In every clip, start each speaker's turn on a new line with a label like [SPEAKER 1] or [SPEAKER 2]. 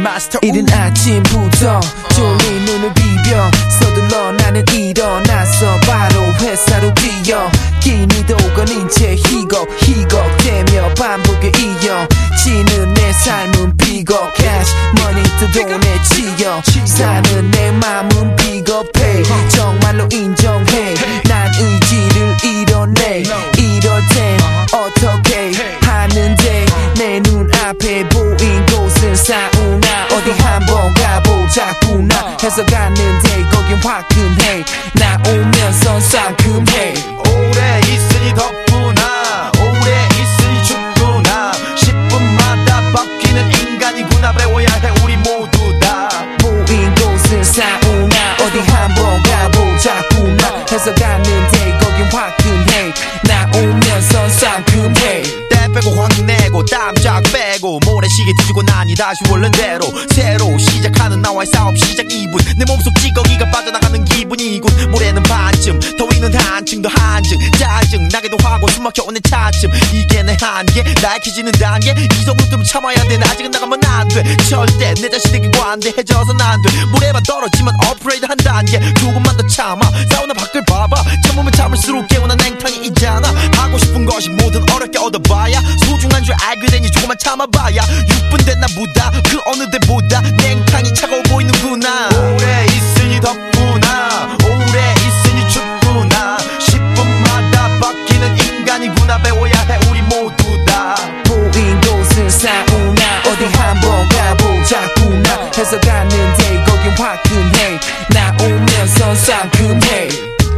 [SPEAKER 1] 이른 아침부터 졸린 눈을 비벼 서둘러 나는 일어나서 바로 회사로 뛰어 기니도 걸린 채 희곡대며 반복에 이어지는 내 삶은 비겁 cash money 또 돈에 치여 사는 내 맘은 비겁해 정말로 인정해 난 의지를 잃어내 이럴 땐 어떻게 하는데 내 눈앞에 보인 곳은 사우나 어디 한번 가보자꾸나 해서 갔는데 거긴 화끈해 나 오면선 상큼해
[SPEAKER 2] 오래 있으니 덥구나 오래 있으니 춥구나 10분마다 바뀌는 인간이구나 배워야 해 우리 모두 다
[SPEAKER 1] 보인 곳은 사우나 어디 한번 가보자꾸나 해서 갔는데 거긴 화끈해 나 오면선 상큼해
[SPEAKER 2] 때 빼고 확내고 땀쫙 빼고 모래시계 뒤지고 나니 다시 원래대로 새로 시작하는 나와의 싸움 시작 2분 내 몸속 찌꺼기가 빠져나가는 기분이군 모래는 반쯤 더위는 한층 더 한증 짜증 나기도 하고 숨막혀오는 차츰 이게 내 한계 나약해지는 단계 이 정도쯤 참아야 돼 아직은 나가면 안돼 절대 내 자신에게 관대해져선 안돼 모래만 떨어지면 업그레이드 한 단계 조금만 더 참아 사우나 밖을 봐봐 참으면 참을수록 개운한 냉탕이 있잖아 하고 싶은 것이 뭐든 어렵게 얻어봐야 소중한 줄 알게 되니 조금만 참아봐야 6분 된 나보다 그 어느 때보다 냉탕이 차가워 보이는구나 오래 있으니 덥구나 오래 있으니 춥구나 10분마다 바뀌는 인간이구나 배워야 해 우리 모두 다
[SPEAKER 1] 보인 곳은 사우나 어디 한번 가보자꾸나 해서 갔는데 거긴 화끈해 나 오면선 상큼해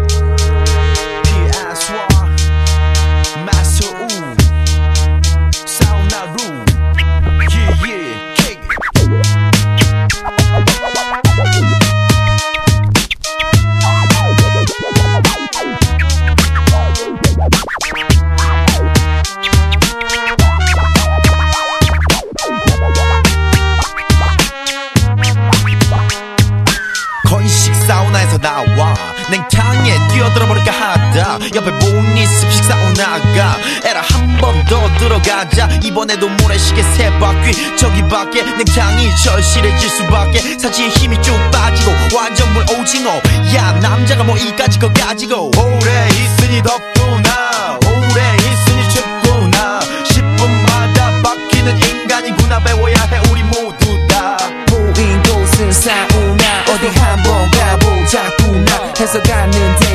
[SPEAKER 2] 건식 사우나에서 나와 냉탕에 뛰어들어버릴까 하다 옆에 보니 습식 사우나가 에라 한 번 더 들어가자 이번에도 모래시계 세 바퀴 저기 밖에 냉탕이 절실해질 수밖에 사지에 힘이 쭉 빠지고 완전 물 오징어 야 남자가 뭐 이까지 거 가지고 오래 있으니 덥구나 오래 있으니 춥구나 10분마다 바뀌는 인간이구나 배워야 해 우리 모두 다
[SPEAKER 1] 보인 곳은 사우나 어디 한번 가보자꾸나 해서 갔는데